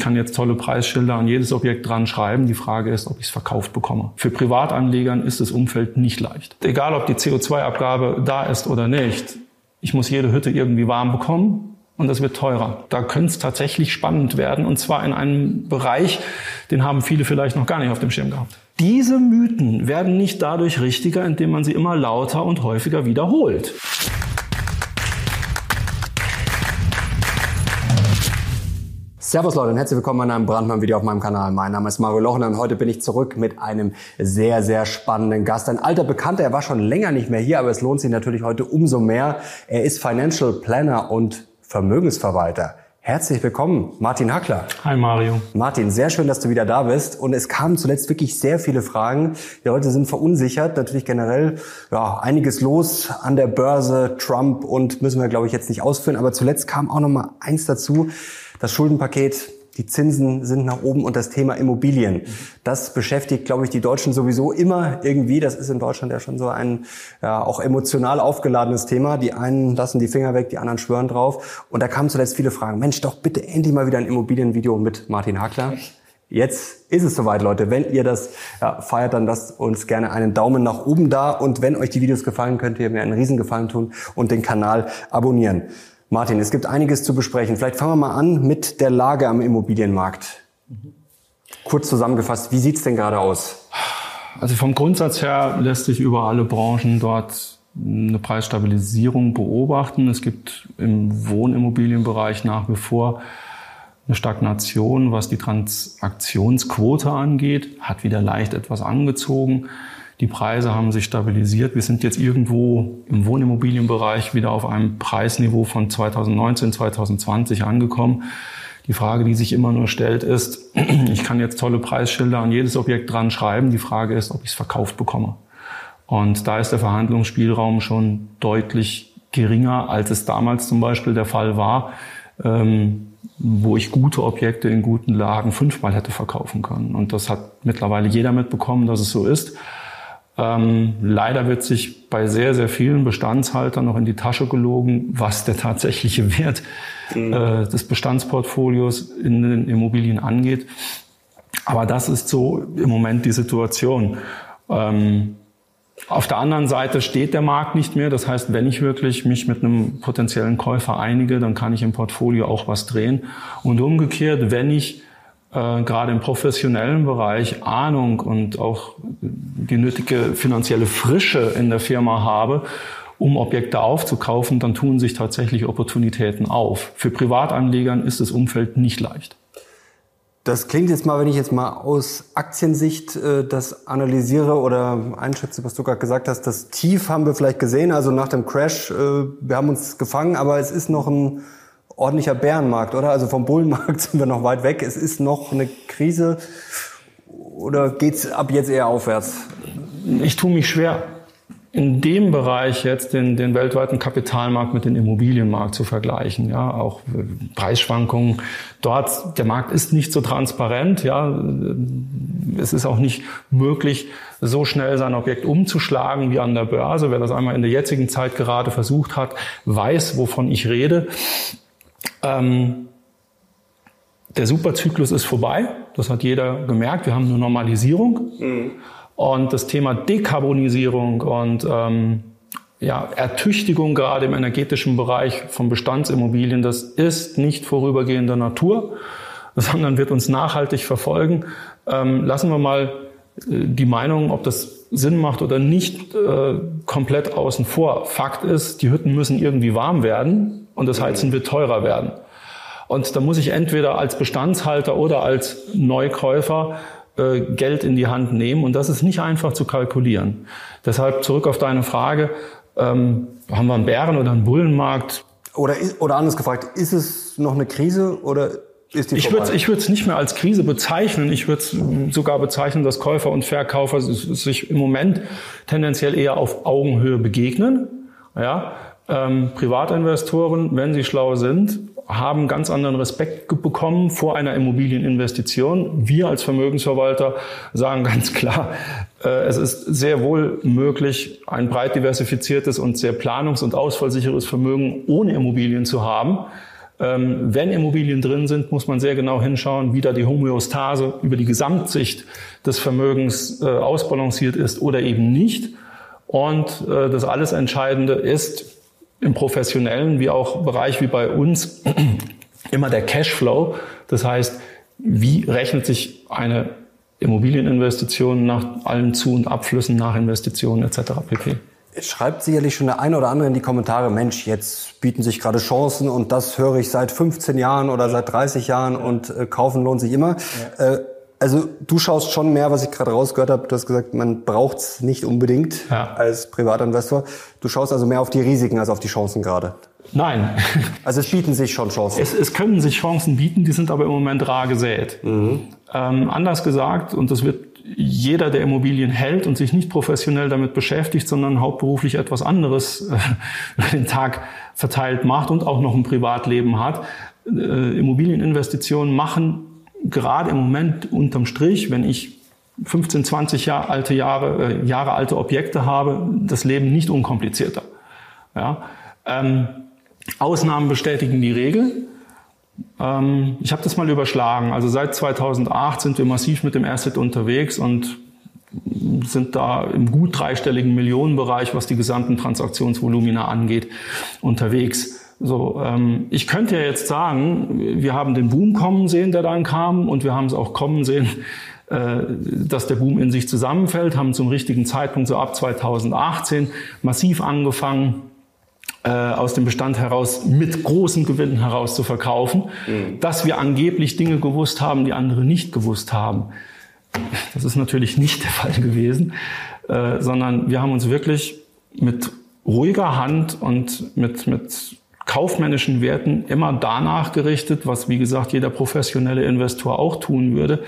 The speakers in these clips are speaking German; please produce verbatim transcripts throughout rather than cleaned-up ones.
kann jetzt tolle Preisschilder an jedes Objekt dran schreiben. Die Frage ist, ob ich es verkauft bekomme. Für Privatanlegern ist das Umfeld nicht leicht. Egal, ob die C O zwei Abgabe da ist oder nicht. Ich muss jede Hütte irgendwie warm bekommen und das wird teurer. Da könnte es tatsächlich spannend werden und zwar in einem Bereich, den haben viele vielleicht noch gar nicht auf dem Schirm gehabt. Diese Mythen werden nicht dadurch richtiger, indem man sie immer lauter und häufiger wiederholt. Servus Leute und herzlich willkommen bei einem Brandmann-Video auf meinem Kanal. Mein Name ist Mario Lochner und heute bin ich zurück mit einem sehr, sehr spannenden Gast. Ein alter Bekannter, er war schon länger nicht mehr hier, aber es lohnt sich natürlich heute umso mehr. Er ist Financial Planner und Vermögensverwalter. Herzlich willkommen, Martin Hackler. Hi Mario. Martin, sehr schön, dass du wieder da bist. Und es kamen zuletzt wirklich sehr viele Fragen. Die Leute sind verunsichert, natürlich generell ja einiges los an der Börse, Trump und müssen wir, glaube ich, jetzt nicht ausführen. Aber zuletzt kam auch noch mal eins dazu. Das Schuldenpaket, die Zinsen sind nach oben und das Thema Immobilien. Das beschäftigt, glaube ich, die Deutschen sowieso immer irgendwie. Das ist in Deutschland ja schon so ein ja, auch emotional aufgeladenes Thema. Die einen lassen die Finger weg, die anderen schwören drauf. Und da kamen zuletzt viele Fragen. Mensch, doch bitte endlich mal wieder ein Immobilienvideo mit Martin Hackler. Jetzt ist es soweit, Leute. Wenn ihr das ja, feiert, dann lasst uns gerne einen Daumen nach oben da. Und wenn euch die Videos gefallen, könnt ihr mir einen Riesengefallen tun und den Kanal abonnieren. Martin, es gibt einiges zu besprechen. Vielleicht fangen wir mal an mit der Lage am Immobilienmarkt. Kurz zusammengefasst, wie sieht's denn gerade aus? Also vom Grundsatz her lässt sich über alle Branchen dort eine Preisstabilisierung beobachten. Es gibt im Wohnimmobilienbereich nach wie vor eine Stagnation, was die Transaktionsquote angeht, hat wieder leicht etwas angezogen. Die Preise haben sich stabilisiert. Wir sind jetzt irgendwo im Wohnimmobilienbereich wieder auf einem Preisniveau von zweitausendneunzehn, zweitausendzwanzig angekommen. Die Frage, die sich immer nur stellt, ist, ich kann jetzt tolle Preisschilder an jedes Objekt dran schreiben. Die Frage ist, ob ich es verkauft bekomme. Und da ist der Verhandlungsspielraum schon deutlich geringer, als es damals zum Beispiel der Fall war, ähm, wo ich gute Objekte in guten Lagen fünfmal hätte verkaufen können. Und das hat mittlerweile jeder mitbekommen, dass es so ist. Ähm, leider wird sich bei sehr, sehr vielen Bestandshaltern noch in die Tasche gelogen, was der tatsächliche Wert mhm. äh, des Bestandsportfolios in den Immobilien angeht. Aber das ist so im Moment die Situation. Ähm, auf der anderen Seite steht der Markt nicht mehr. Das heißt, wenn ich wirklich mich mit einem potenziellen Käufer einige, dann kann ich im Portfolio auch was drehen. Und umgekehrt, wenn ich Äh, gerade im professionellen Bereich Ahnung und auch die nötige finanzielle Frische in der Firma habe, um Objekte aufzukaufen, dann tun sich tatsächlich Opportunitäten auf. Für Privatanlegern ist das Umfeld nicht leicht. Das klingt jetzt mal, wenn ich jetzt mal aus Aktiensicht äh, das analysiere oder einschätze, was du gerade gesagt hast, das Tief haben wir vielleicht gesehen, also nach dem Crash, äh, wir haben uns gefangen, aber es ist noch ein ordentlicher Bärenmarkt, oder? Also vom Bullenmarkt sind wir noch weit weg. Es ist noch eine Krise oder geht's ab jetzt eher aufwärts? Ich tue mich schwer, in dem Bereich jetzt den, den weltweiten Kapitalmarkt mit dem Immobilienmarkt zu vergleichen. Ja, auch Preisschwankungen. Dort, der Markt ist nicht so transparent. Ja, es ist auch nicht möglich, so schnell sein Objekt umzuschlagen wie an der Börse. Wer das einmal in der jetzigen Zeit gerade versucht hat, weiß, wovon ich rede. Ähm, der Superzyklus ist vorbei, das hat jeder gemerkt, wir haben eine Normalisierung mhm. und das Thema Dekarbonisierung und ähm, ja, Ertüchtigung gerade im energetischen Bereich von Bestandsimmobilien, das ist nicht vorübergehender Natur, sondern wird uns nachhaltig verfolgen. Ähm, lassen wir mal äh, die Meinung, ob das Sinn macht oder nicht, äh, komplett außen vor. Fakt ist, die Hütten müssen irgendwie warm werden. Und das Heizen wird teurer werden. Und da muss ich entweder als Bestandshalter oder als Neukäufer äh, Geld in die Hand nehmen. Und das ist nicht einfach zu kalkulieren. Deshalb zurück auf deine Frage, ähm, haben wir einen Bären- oder einen Bullenmarkt? Oder, oder anders gefragt, ist es noch eine Krise oder ist die ich vorbei? würde ich würde es nicht mehr als Krise bezeichnen. Ich würde es sogar bezeichnen, dass Käufer und Verkäufer sich im Moment tendenziell eher auf Augenhöhe begegnen. Ja. Ähm, Privatinvestoren, wenn sie schlau sind, haben ganz anderen Respekt bekommen vor einer Immobilieninvestition. Wir als Vermögensverwalter sagen ganz klar, äh, es ist sehr wohl möglich, ein breit diversifiziertes und sehr planungs- und ausfallsicheres Vermögen ohne Immobilien zu haben. Ähm, wenn Immobilien drin sind, muss man sehr genau hinschauen, wie da die Homöostase über die Gesamtsicht des Vermögens äh, ausbalanciert ist oder eben nicht. Und äh, das alles Entscheidende ist im professionellen wie auch Bereich wie bei uns immer der Cashflow. Das heißt, wie rechnet sich eine Immobilieninvestition nach allen Zu- und Abflüssen, nach Investitionen et cetera pp. Es schreibt sicherlich schon der eine oder andere in die Kommentare, Mensch, jetzt bieten sich gerade Chancen und das höre ich seit fünfzehn Jahren oder seit dreißig Jahren und äh, kaufen lohnt sich immer. Ja. Äh, also du schaust schon mehr, was ich gerade rausgehört habe. Du hast gesagt, man braucht es nicht unbedingt ja. als Privatinvestor. Du schaust also mehr auf die Risiken als auf die Chancen gerade. Nein. Also es bieten sich schon Chancen. Es, es können sich Chancen bieten, die sind aber im Moment rar gesät. Mhm. Ähm, anders gesagt, und das wird jeder, der Immobilien hält und sich nicht professionell damit beschäftigt, sondern hauptberuflich etwas anderes äh, über den Tag verteilt macht und auch noch ein Privatleben hat, äh, Immobilieninvestitionen machen gerade im Moment unterm Strich, wenn ich fünfzehn, zwanzig Jahre alte Jahre, äh, Jahre alte Objekte habe, das Leben nicht unkomplizierter. Ja? Ähm, Ausnahmen bestätigen die Regel. Ähm, ich habe das mal überschlagen. Also seit zweitausendacht sind wir massiv mit dem Asset unterwegs und sind da im gut dreistelligen Millionenbereich, was die gesamten Transaktionsvolumina angeht, unterwegs. So, ähm, ich könnte ja jetzt sagen, wir haben den Boom kommen sehen, der dann kam, und wir haben es auch kommen sehen, äh, dass der Boom in sich zusammenfällt, haben zum richtigen Zeitpunkt so ab zweitausendachtzehn massiv angefangen, äh, aus dem Bestand heraus mit großen Gewinnen heraus zu verkaufen, mhm. dass wir angeblich Dinge gewusst haben, die andere nicht gewusst haben. Das ist natürlich nicht der Fall gewesen, äh, sondern wir haben uns wirklich mit ruhiger Hand und mit, mit kaufmännischen Werten immer danach gerichtet, was, wie gesagt, jeder professionelle Investor auch tun würde.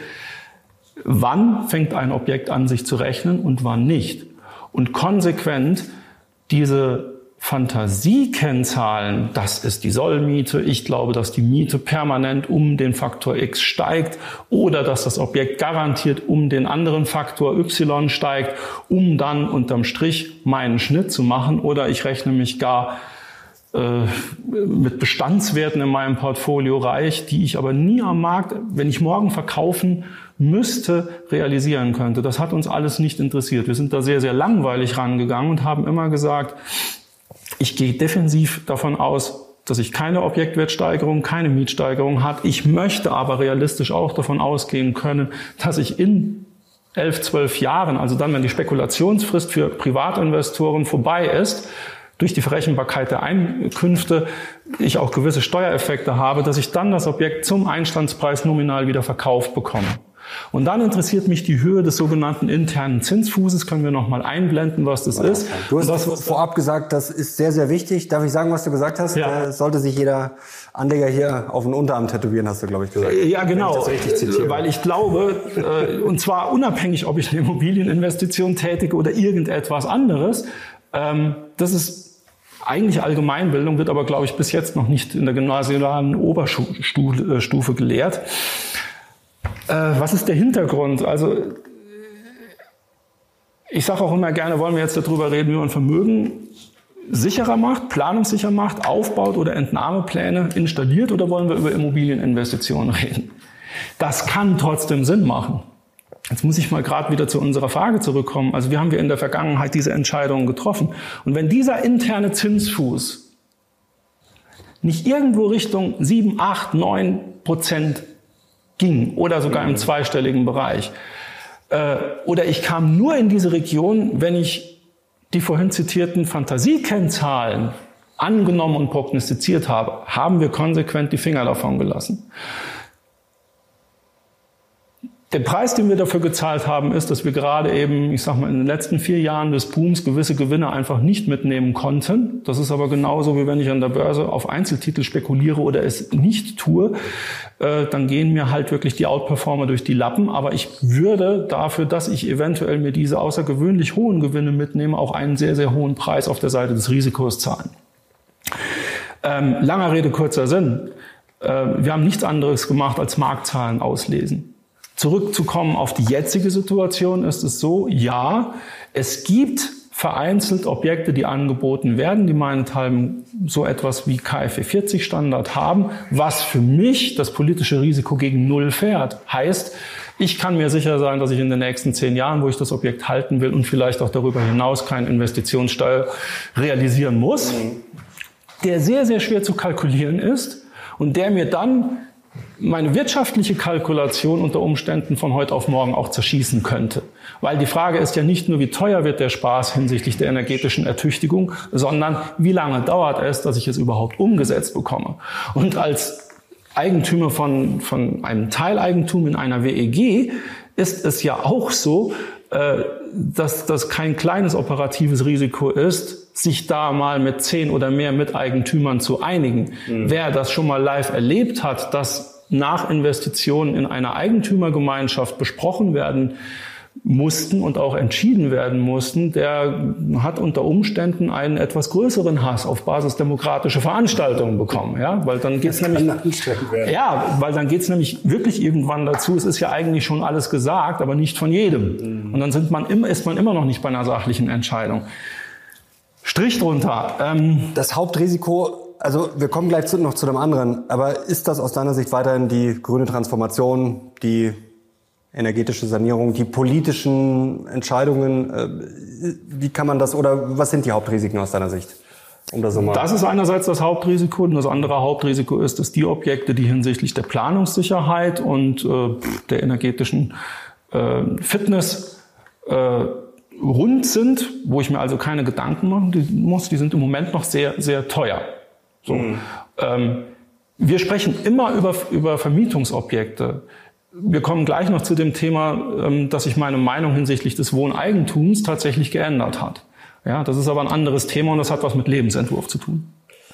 Wann fängt ein Objekt an, sich zu rechnen und wann nicht? Und konsequent diese Fantasiekennzahlen, das ist die Sollmiete, ich glaube, dass die Miete permanent um den Faktor X steigt oder dass das Objekt garantiert um den anderen Faktor Y steigt, um dann unterm Strich meinen Schnitt zu machen, oder ich rechne mich gar äh, mit Bestandswerten in meinem Portfolio reich, die ich aber nie am Markt, wenn ich morgen verkaufen müsste, realisieren könnte. Das hat uns alles nicht interessiert. Wir sind da sehr, sehr langweilig rangegangen und haben immer gesagt, ich gehe defensiv davon aus, dass ich keine Objektwertsteigerung, keine Mietsteigerung habe. Ich möchte aber realistisch auch davon ausgehen können, dass ich in elf, zwölf Jahren, also dann, wenn die Spekulationsfrist für Privatinvestoren vorbei ist, durch die Verrechenbarkeit der Einkünfte ich auch gewisse Steuereffekte habe, dass ich dann das Objekt zum Einstandspreis nominal wieder verkauft bekomme. Und dann interessiert mich die Höhe des sogenannten internen Zinsfußes. Können wir noch mal einblenden, was das ist? Du hast das vorab gesagt, das ist sehr, sehr wichtig. Darf ich sagen, was du gesagt hast? Ja. Äh, sollte sich jeder Anleger hier auf den Unterarm tätowieren, hast du, glaube ich, gesagt. Ja, genau. Ich das richtig zitiere. Weil ich glaube, äh, und zwar unabhängig, ob ich eine Immobilieninvestition tätige oder irgendetwas anderes, ähm, das ist eigentlich Allgemeinbildung, wird aber, glaube ich, bis jetzt noch nicht in der gymnasialen Oberstufe gelehrt. Äh, was ist der Hintergrund? Also ich sage auch immer gerne, wollen wir jetzt darüber reden, wie man Vermögen sicherer macht, planungssicher macht, aufbaut oder Entnahmepläne installiert, oder wollen wir über Immobilieninvestitionen reden? Das kann trotzdem Sinn machen. Jetzt muss ich mal gerade wieder zu unserer Frage zurückkommen. Also wie haben wir in der Vergangenheit diese Entscheidungen getroffen? Und wenn dieser interne Zinsfuß nicht irgendwo Richtung sieben, acht, neun Prozent ging oder sogar im zweistelligen Bereich, äh, oder ich kam nur in diese Region, wenn ich die vorhin zitierten Fantasiekennzahlen angenommen und prognostiziert habe, haben wir konsequent die Finger davon gelassen. Der Preis, den wir dafür gezahlt haben, ist, dass wir gerade eben, ich sag mal, in den letzten vier Jahren des Booms gewisse Gewinne einfach nicht mitnehmen konnten. Das ist aber genauso, wie wenn ich an der Börse auf Einzeltitel spekuliere oder es nicht tue. Äh, dann gehen mir halt wirklich die Outperformer durch die Lappen. Aber ich würde dafür, dass ich eventuell mir diese außergewöhnlich hohen Gewinne mitnehme, auch einen sehr, sehr hohen Preis auf der Seite des Risikos zahlen. Ähm, langer Rede, kurzer Sinn. Äh, wir haben nichts anderes gemacht als Marktzahlen auslesen. Zurückzukommen auf die jetzige Situation ist es so, ja, es gibt vereinzelt Objekte, die angeboten werden, die meinethalben so etwas wie K f E vierzig Standard haben, was für mich das politische Risiko gegen Null fährt. Heißt, ich kann mir sicher sein, dass ich in den nächsten zehn Jahren, wo ich das Objekt halten will und vielleicht auch darüber hinaus keine Investitionssteuer realisieren muss, der sehr, sehr schwer zu kalkulieren ist und der mir dann meine wirtschaftliche Kalkulation unter Umständen von heute auf morgen auch zerschießen könnte. Weil die Frage ist ja nicht nur, wie teuer wird der Spaß hinsichtlich der energetischen Ertüchtigung, sondern wie lange dauert es, dass ich es überhaupt umgesetzt bekomme. Und als Eigentümer von, von einem Teileigentum in einer W E G ist es ja auch so, äh, dass das kein kleines operatives Risiko ist, sich da mal mit zehn oder mehr Miteigentümern zu einigen. Mhm. Wer das schon mal live erlebt hat, dass nach Investitionen in einer Eigentümergemeinschaft besprochen werden mussten und auch entschieden werden mussten, der hat unter Umständen einen etwas größeren Hass auf Basis demokratischer Veranstaltungen bekommen, ja, weil dann geht's nämlich, ja, weil dann geht's nämlich wirklich irgendwann dazu. Es ist ja eigentlich schon alles gesagt, aber nicht von jedem. Und dann sind man immer, ist man immer noch nicht bei einer sachlichen Entscheidung. Strich drunter. Ähm, das Hauptrisiko, also wir kommen gleich zu, noch zu dem anderen, aber ist das aus deiner Sicht weiterhin die grüne Transformation, die energetische Sanierung, die politischen Entscheidungen, wie kann man das oder was sind die Hauptrisiken aus deiner Sicht? Um das, so mal das ist einerseits das Hauptrisiko und das andere Hauptrisiko ist, dass die Objekte, die hinsichtlich der Planungssicherheit und äh, der energetischen äh, Fitness äh, rund sind, wo ich mir also keine Gedanken machen muss, die sind im Moment noch sehr, sehr teuer. So. Mhm. Ähm, wir sprechen immer über, über Vermietungsobjekte. Wir kommen gleich noch zu dem Thema, dass sich meine Meinung hinsichtlich des Wohneigentums tatsächlich geändert hat. Ja, das ist aber ein anderes Thema und das hat was mit Lebensentwurf zu tun.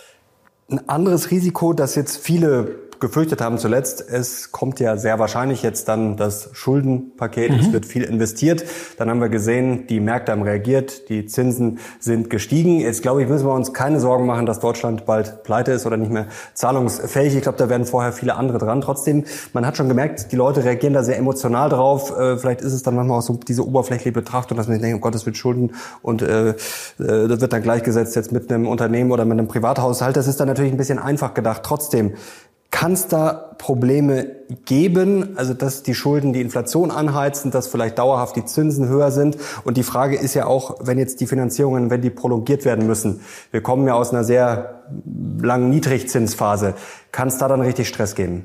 Ein anderes Risiko, das jetzt viele gefürchtet haben zuletzt, es kommt ja sehr wahrscheinlich jetzt dann das Schuldenpaket, mhm. es wird viel investiert. Dann haben wir gesehen, die Märkte haben reagiert, die Zinsen sind gestiegen. Jetzt glaube ich, müssen wir uns keine Sorgen machen, dass Deutschland bald pleite ist oder nicht mehr zahlungsfähig. Ich glaube, da werden vorher viele andere dran. Trotzdem, man hat schon gemerkt, die Leute reagieren da sehr emotional drauf. Vielleicht ist es dann manchmal auch so diese oberflächliche Betrachtung, dass man sich denkt, oh Gott, das wird Schulden und äh, das wird dann gleichgesetzt jetzt mit einem Unternehmen oder mit einem Privathaushalt. Das ist dann natürlich ein bisschen einfach gedacht. Trotzdem, kann es da Probleme geben, also dass die Schulden die Inflation anheizen, dass vielleicht dauerhaft die Zinsen höher sind? Und die Frage ist ja auch, wenn jetzt die Finanzierungen, wenn die prolongiert werden müssen, wir kommen ja aus einer sehr langen Niedrigzinsphase, kann es da dann richtig Stress geben?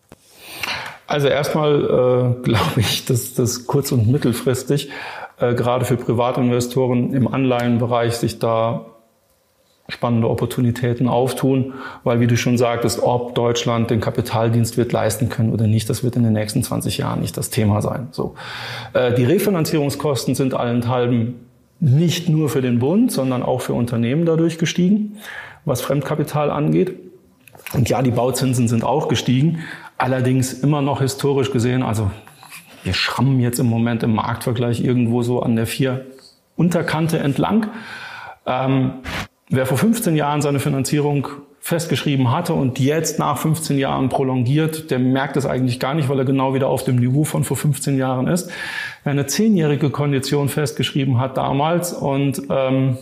Also erstmal äh, glaube ich, dass das kurz- und mittelfristig äh, gerade für Privatinvestoren im Anleihenbereich sich da spannende Opportunitäten auftun, weil, wie du schon sagtest, ob Deutschland den Kapitaldienst wird leisten können oder nicht, das wird in den nächsten zwanzig Jahren nicht das Thema sein. So, äh, die Refinanzierungskosten sind allenthalben nicht nur für den Bund, sondern auch für Unternehmen dadurch gestiegen, was Fremdkapital angeht. Und ja, die Bauzinsen sind auch gestiegen, allerdings immer noch historisch gesehen, also wir schrammen jetzt im Moment im Marktvergleich irgendwo so an der vier Unterkante entlang. Ähm, Wer vor fünfzehn Jahren seine Finanzierung festgeschrieben hatte und jetzt nach fünfzehn Jahren prolongiert, der merkt es eigentlich gar nicht, weil er genau wieder auf dem Niveau von vor fünfzehn Jahren ist. Wer eine zehnjährige Kondition festgeschrieben hat damals und ähm,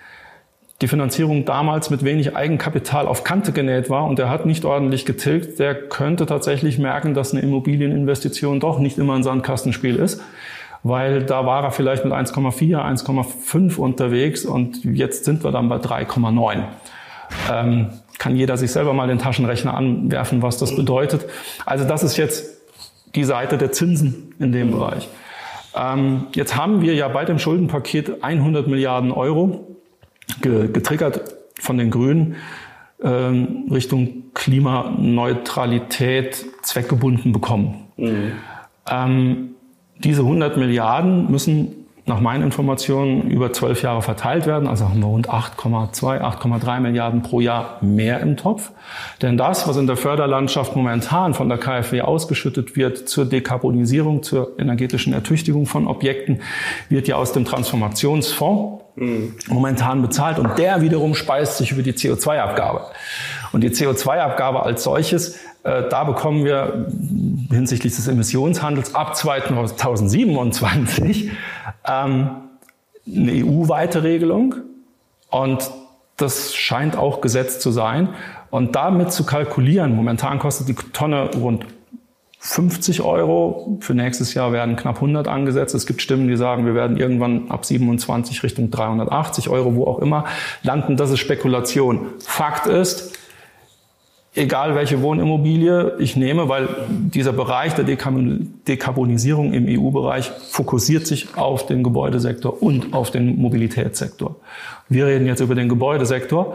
die Finanzierung damals mit wenig Eigenkapital auf Kante genäht war und der hat nicht ordentlich getilgt, der könnte tatsächlich merken, dass eine Immobilieninvestition doch nicht immer ein Sandkastenspiel ist. Weil da war er vielleicht mit eins Komma vier, eins Komma fünf unterwegs und jetzt sind wir dann bei drei Komma neun. Ähm, kann jeder sich selber mal den Taschenrechner anwerfen, was das bedeutet. Also das ist jetzt die Seite der Zinsen in dem Bereich. Ähm, jetzt haben wir ja bei dem Schuldenpaket hundert Milliarden Euro getriggert von den Grünen ähm, Richtung Klimaneutralität zweckgebunden bekommen. Mhm. Ähm, Diese hundert Milliarden müssen nach meinen Informationen über zwölf Jahre verteilt werden. Also haben wir rund acht Komma zwei, acht Komma drei Milliarden pro Jahr mehr im Topf. Denn das, was in der Förderlandschaft momentan von der K f W ausgeschüttet wird zur Dekarbonisierung, zur energetischen Ertüchtigung von Objekten, wird ja aus dem Transformationsfonds mhm. momentan bezahlt. Und der wiederum speist sich über die C O zwei Abgabe. Und die C O zwei Abgabe als solches, äh, da bekommen wir hinsichtlich des Emissionshandels ab zweitausendsiebenundzwanzig ähm, eine E U-weite Regelung und das scheint auch Gesetz zu sein. Und damit zu kalkulieren, momentan kostet die Tonne rund fünfzig Euro, für nächstes Jahr werden knapp hundert angesetzt. Es gibt Stimmen, die sagen, wir werden irgendwann ab siebenundzwanzig Richtung dreihundertachtzig Euro, wo auch immer, landen. Das ist Spekulation. Fakt ist, egal welche Wohnimmobilie ich nehme, weil dieser Bereich der Dekarbonisierung im E U-Bereich fokussiert sich auf den Gebäudesektor und auf den Mobilitätssektor. Wir reden jetzt über den Gebäudesektor.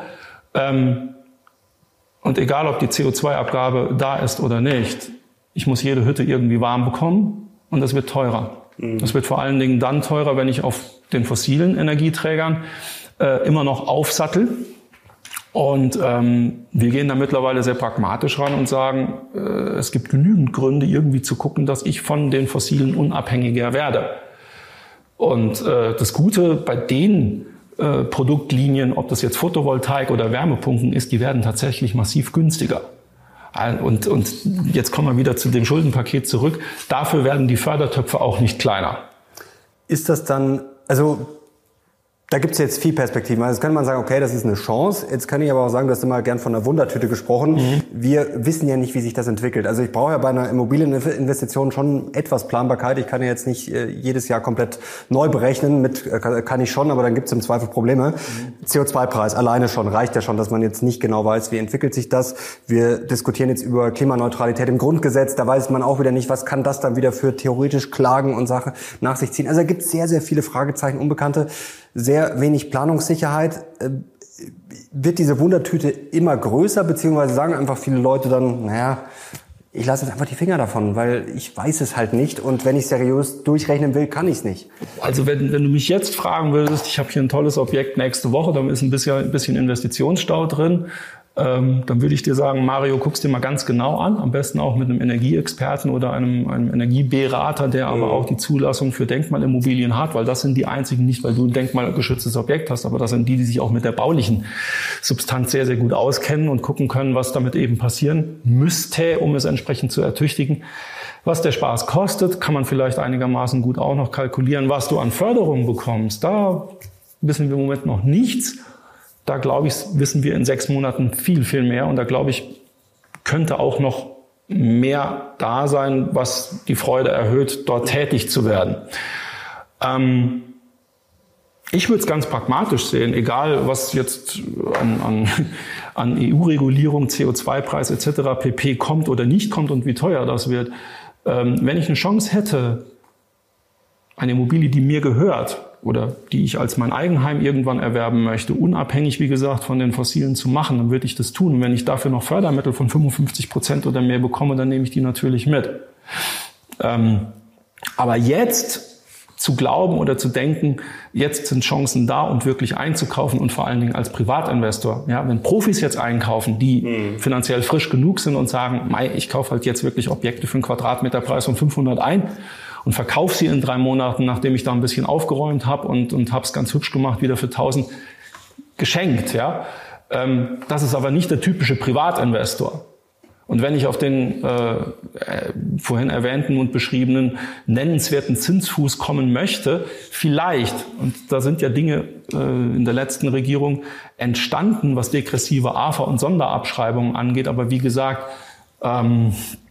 Und egal, ob die C O zwei Abgabe da ist oder nicht, ich muss jede Hütte irgendwie warm bekommen und das wird teurer. Mhm. Das wird vor allen Dingen dann teurer, wenn ich auf den fossilen Energieträgern äh, immer noch aufsattel. Und ähm, wir gehen da mittlerweile sehr pragmatisch ran und sagen, äh, es gibt genügend Gründe, irgendwie zu gucken, dass ich von den fossilen unabhängiger werde. Und äh, das Gute bei den äh, Produktlinien, ob das jetzt Photovoltaik oder Wärmepumpen ist, die werden tatsächlich massiv günstiger. Und, und jetzt kommen wir wieder zu dem Schuldenpaket zurück. Dafür werden die Fördertöpfe auch nicht kleiner. Ist das dann, also da gibt es jetzt viel Perspektiven. Also jetzt kann man sagen, okay, das ist eine Chance. Jetzt kann ich aber auch sagen, du hast immer gern von einer Wundertüte gesprochen. Mhm. Wir wissen ja nicht, wie sich das entwickelt. Also ich brauche ja bei einer Immobilieninvestition schon etwas Planbarkeit. Ich kann ja jetzt nicht äh, jedes Jahr komplett neu berechnen. Mit äh, kann ich schon, aber dann gibt es im Zweifel Probleme. Mhm. C O zwei Preis alleine schon reicht ja schon, dass man jetzt nicht genau weiß, wie entwickelt sich das. Wir diskutieren jetzt über Klimaneutralität im Grundgesetz. Da weiß man auch wieder nicht, was kann das dann wieder für theoretisch Klagen und Sachen nach sich ziehen. Also da gibt es sehr, sehr viele Fragezeichen, Unbekannte. Sehr wenig Planungssicherheit. Wird diese Wundertüte immer größer, beziehungsweise sagen einfach viele Leute dann, naja, ich lasse jetzt einfach die Finger davon, weil ich weiß es halt nicht und wenn ich seriös durchrechnen will, kann ich es nicht. Also wenn, wenn du mich jetzt fragen würdest, ich habe hier ein tolles Objekt nächste Woche, da ist ein bisschen, ein bisschen Investitionsstau drin, ähm, dann würde ich dir sagen, Mario, guck's dir mal ganz genau an, am besten auch mit einem Energieexperten oder einem, einem Energieberater, der aber auch die Zulassung für Denkmalimmobilien hat, weil das sind die einzigen, nicht weil du ein denkmalgeschütztes Objekt hast, aber das sind die, die sich auch mit der baulichen Substanz sehr, sehr gut auskennen und gucken können, was damit eben passieren müsste, um es entsprechend zu ertüchtigen. Was der Spaß kostet, kann man vielleicht einigermaßen gut auch noch kalkulieren. Was du an Förderung bekommst, da wissen wir im Moment noch nichts. Da, glaube ich, wissen wir in sechs Monaten viel, viel mehr. Und da, glaube ich, könnte auch noch mehr da sein, was die Freude erhöht, dort tätig zu werden. Ähm, ich würde es ganz pragmatisch sehen, egal was jetzt an, an, an E U-Regulierung, C O zwei Preis et cetera pp. Kommt oder nicht kommt und wie teuer das wird. Ähm, wenn ich eine Chance hätte, eine Immobilie, die mir gehört, oder die ich als mein Eigenheim irgendwann erwerben möchte, unabhängig, wie gesagt, von den Fossilen zu machen, dann würde ich das tun. Und wenn ich dafür noch Fördermittel von fünfundfünfzig Prozent oder mehr bekomme, dann nehme ich die natürlich mit. Ähm, aber jetzt zu glauben oder zu denken, jetzt sind Chancen da und wirklich einzukaufen und vor allen Dingen als Privatinvestor, ja, wenn Profis jetzt einkaufen, die mhm. finanziell frisch genug sind und sagen, Mei, ich kaufe halt jetzt wirklich Objekte für einen Quadratmeterpreis von fünfhundert ein, und verkaufe sie in drei Monaten, nachdem ich da ein bisschen aufgeräumt habe und, und habe es ganz hübsch gemacht, wieder für tausend geschenkt. Ja? Ähm, das ist aber nicht der typische Privatinvestor. Und wenn ich auf den äh, äh, vorhin erwähnten und beschriebenen nennenswerten Zinsfuß kommen möchte, vielleicht, und da sind ja Dinge äh, in der letzten Regierung entstanden, was degressive A F A und Sonderabschreibungen angeht, aber wie gesagt, ähm,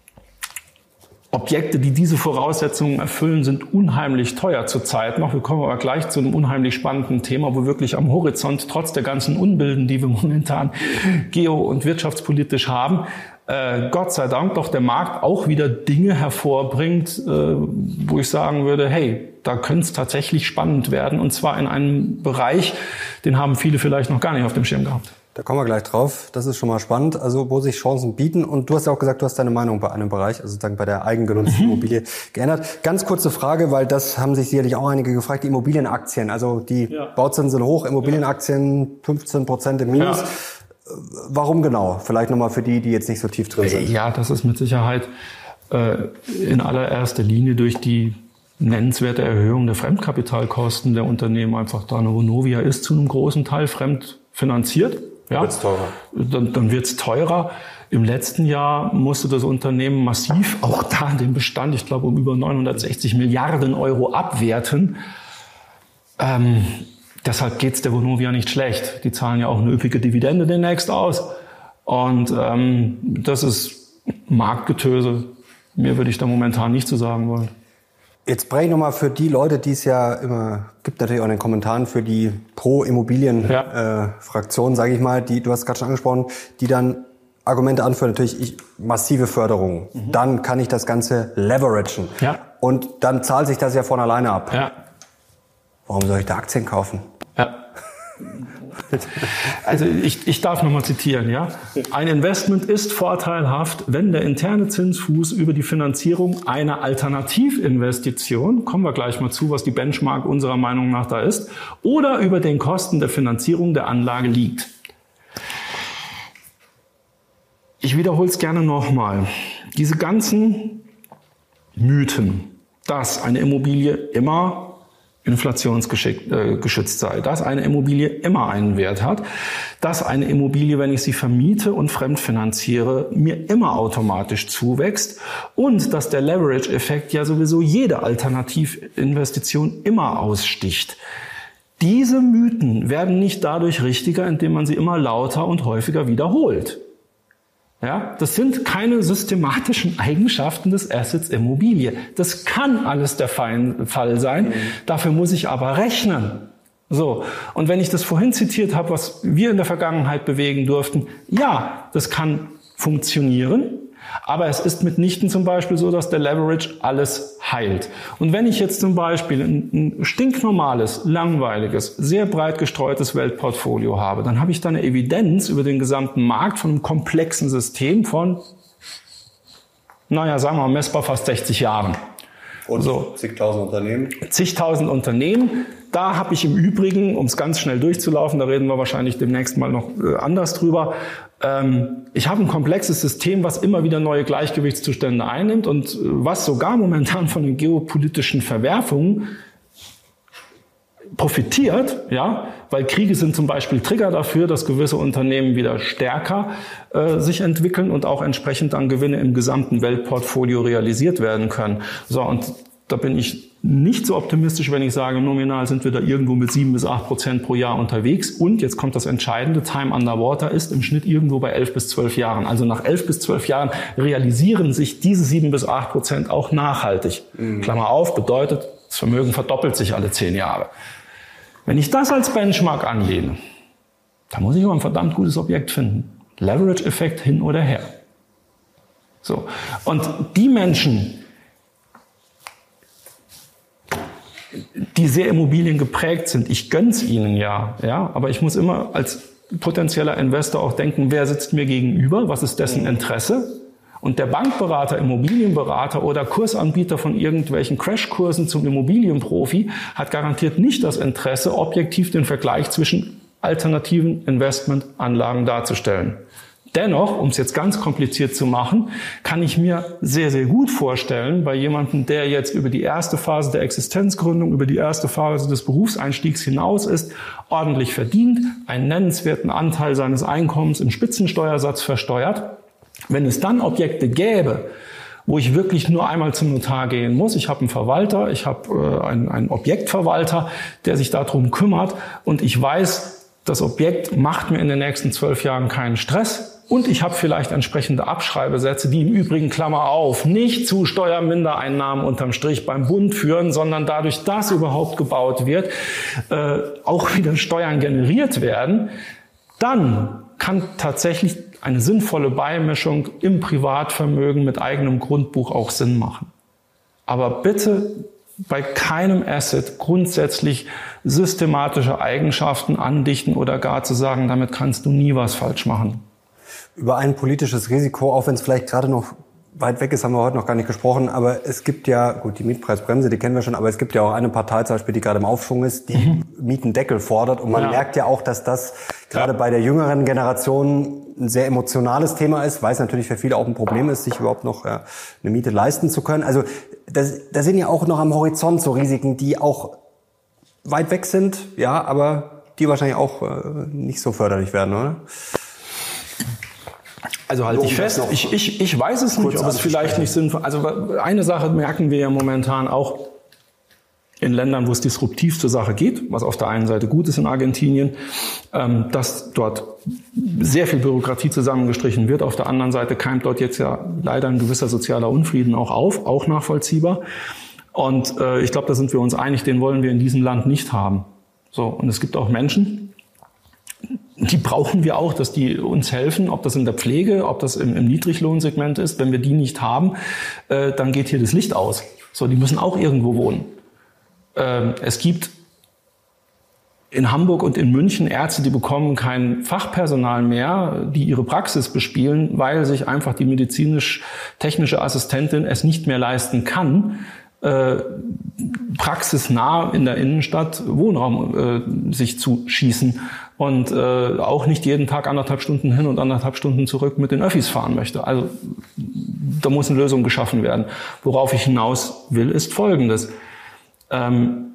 Objekte, die diese Voraussetzungen erfüllen, sind unheimlich teuer zurzeit noch. Wir kommen aber gleich zu einem unheimlich spannenden Thema, wo wirklich am Horizont, trotz der ganzen Unbilden, die wir momentan geo- und wirtschaftspolitisch haben, äh, Gott sei Dank doch der Markt auch wieder Dinge hervorbringt, äh, wo ich sagen würde, hey, da könnte es tatsächlich spannend werden. Und zwar in einem Bereich, den haben viele vielleicht noch gar nicht auf dem Schirm gehabt. Da kommen wir gleich drauf. Das ist schon mal spannend. Also, wo sich Chancen bieten. Und du hast ja auch gesagt, du hast deine Meinung bei einem Bereich, also sozusagen bei der eigengenutzten Immobilie geändert. Ganz kurze Frage, weil das haben sich sicherlich auch einige gefragt. Die Immobilienaktien, also die ja. Bauzinsen sind hoch, Immobilienaktien fünfzehn Prozent im Minus. Ja. Warum genau? Vielleicht nochmal für die, die jetzt nicht so tief drin sind. Ja, das ist mit Sicherheit äh, in allererster Linie durch die nennenswerte Erhöhung der Fremdkapitalkosten der Unternehmen einfach da. Eine Vonovia ist zu einem großen Teil fremdfinanziert. Ja, wird's teurer. Dann, dann wird's teurer. Im letzten Jahr musste das Unternehmen massiv auch da den Bestand, ich glaube, um über neunhundertsechzig Milliarden Euro abwerten. Ähm, deshalb geht's der Vonovia nicht schlecht. Die zahlen ja auch eine üppige Dividende demnächst aus. Und ähm, das ist Marktgetöse. Mehr würde ich da momentan nicht zu sagen wollen. Jetzt breche ich nochmal für die Leute, die es ja immer gibt, natürlich auch in den Kommentaren für die Pro-Immobilien-Fraktion, ja. äh, sage ich mal, die, du hast gerade schon angesprochen, die dann Argumente anführen, natürlich ich, massive Förderung. Mhm. Dann kann ich das Ganze leveragen. Ja. Und dann zahlt sich das ja von alleine ab. Ja. Warum soll ich da Aktien kaufen? Ja. Also ich, ich darf nochmal zitieren, ja. Ein Investment ist vorteilhaft, wenn der interne Zinsfuß über die Finanzierung einer Alternativinvestition, kommen wir gleich mal zu, was die Benchmark unserer Meinung nach da ist, oder über den Kosten der Finanzierung der Anlage liegt. Ich wiederhole es gerne nochmal. Diese ganzen Mythen, dass eine Immobilie immer inflationsgeschützt sei, dass eine Immobilie immer einen Wert hat, dass eine Immobilie, wenn ich sie vermiete und fremdfinanziere, mir immer automatisch zuwächst und dass der Leverage-Effekt ja sowieso jede Alternativinvestition immer aussticht. Diese Mythen werden nicht dadurch richtiger, indem man sie immer lauter und häufiger wiederholt. Ja, das sind keine systematischen Eigenschaften des Assets Immobilie. Das kann alles der Fall sein. Mhm. Dafür muss ich aber rechnen. So. Und wenn ich das vorhin zitiert habe, was wir in der Vergangenheit bewegen durften, ja, das kann funktionieren. Aber es ist mitnichten zum Beispiel so, dass der Leverage alles heilt. Und wenn ich jetzt zum Beispiel ein, ein stinknormales, langweiliges, sehr breit gestreutes Weltportfolio habe, dann habe ich da eine Evidenz über den gesamten Markt von einem komplexen System von, naja, sagen wir mal, messbar fast sechzig Jahren. Und so. Zigtausend Unternehmen? Zigtausend Unternehmen. Da habe ich im Übrigen, um es ganz schnell durchzulaufen, da reden wir wahrscheinlich demnächst mal noch äh, anders drüber, ähm, ich habe ein komplexes System, was immer wieder neue Gleichgewichtszustände einnimmt und äh, was sogar momentan von den geopolitischen Verwerfungen profitiert, ja, weil Kriege sind zum Beispiel Trigger dafür, dass gewisse Unternehmen wieder stärker äh, sich entwickeln und auch entsprechend dann Gewinne im gesamten Weltportfolio realisiert werden können. So, und da bin ich nicht so optimistisch, wenn ich sage, nominal sind wir da irgendwo mit sieben bis acht Prozent pro Jahr unterwegs. Und jetzt kommt das Entscheidende, Time Underwater ist im Schnitt irgendwo bei elf bis zwölf Jahren. Also nach elf bis zwölf Jahren realisieren sich diese sieben bis acht Prozent auch nachhaltig. Mhm. Klammer auf, bedeutet, das Vermögen verdoppelt sich alle zehn Jahre. Wenn ich das als Benchmark anlehne, dann muss ich aber ein verdammt gutes Objekt finden. Leverage-Effekt hin oder her. So. Und die Menschen, die sehr Immobilien geprägt sind, ich gönn's ihnen ja, ja, aber ich muss immer als potenzieller Investor auch denken, wer sitzt mir gegenüber, was ist dessen Interesse? Und der Bankberater, Immobilienberater oder Kursanbieter von irgendwelchen Crashkursen zum Immobilienprofi hat garantiert nicht das Interesse, objektiv den Vergleich zwischen alternativen Investmentanlagen darzustellen. Dennoch, um es jetzt ganz kompliziert zu machen, kann ich mir sehr, sehr gut vorstellen, bei jemandem, der jetzt über die erste Phase der Existenzgründung, über die erste Phase des Berufseinstiegs hinaus ist, ordentlich verdient, einen nennenswerten Anteil seines Einkommens im Spitzensteuersatz versteuert. Wenn es dann Objekte gäbe, wo ich wirklich nur einmal zum Notar gehen muss, ich habe einen Verwalter, ich habe äh, einen, einen Objektverwalter, der sich darum kümmert und ich weiß, das Objekt macht mir in den nächsten zwölf Jahren keinen Stress und ich habe vielleicht entsprechende Abschreibesätze, die im Übrigen, Klammer auf, nicht zu Steuermindereinnahmen unterm Strich beim Bund führen, sondern dadurch, dass überhaupt gebaut wird, äh, auch wieder Steuern generiert werden, dann kann tatsächlich eine sinnvolle Beimischung im Privatvermögen mit eigenem Grundbuch auch Sinn machen. Aber bitte bei keinem Asset grundsätzlich systematische Eigenschaften andichten oder gar zu sagen, damit kannst du nie was falsch machen. Über ein politisches Risiko, auch wenn es vielleicht gerade noch weit weg ist, haben wir heute noch gar nicht gesprochen, aber es gibt ja, gut, die Mietpreisbremse, die kennen wir schon, aber es gibt ja auch eine Partei zum Beispiel, die gerade im Aufschwung ist, die mhm. Mietendeckel fordert und man ja. merkt ja auch, dass das gerade ja. bei der jüngeren Generation ein sehr emotionales Thema ist, weil es natürlich für viele auch ein Problem ist, sich überhaupt noch ja, eine Miete leisten zu können. Also das, da sind ja auch noch am Horizont so Risiken, die auch weit weg sind, ja, aber die wahrscheinlich auch äh, nicht so förderlich werden, oder? Also halte ich fest, ich, ich, ich weiß es nicht, ob es vielleicht nicht sinnvoll ist. Also eine Sache merken wir ja momentan auch in Ländern, wo es disruptiv zur Sache geht, was auf der einen Seite gut ist in Argentinien, ähm, dass dort sehr viel Bürokratie zusammengestrichen wird. Auf der anderen Seite keimt dort jetzt ja leider ein gewisser sozialer Unfrieden auch auf, auch nachvollziehbar. Und äh, ich glaube, da sind wir uns einig, den wollen wir in diesem Land nicht haben. So, und es gibt auch Menschen, die brauchen wir auch, dass die uns helfen, ob das in der Pflege, ob das im, im Niedriglohnsegment ist. Wenn wir die nicht haben, äh, dann geht hier das Licht aus. So, die müssen auch irgendwo wohnen. Äh, es gibt in Hamburg und in München Ärzte, die bekommen kein Fachpersonal mehr, die ihre Praxis bespielen, weil sich einfach die medizinisch-technische Assistentin es nicht mehr leisten kann, äh, praxisnah in der Innenstadt Wohnraum äh, sich zu schießen und äh, auch nicht jeden Tag anderthalb Stunden hin und anderthalb Stunden zurück mit den Öffis fahren möchte. Also da muss eine Lösung geschaffen werden. Worauf ich hinaus will, ist Folgendes. Ähm,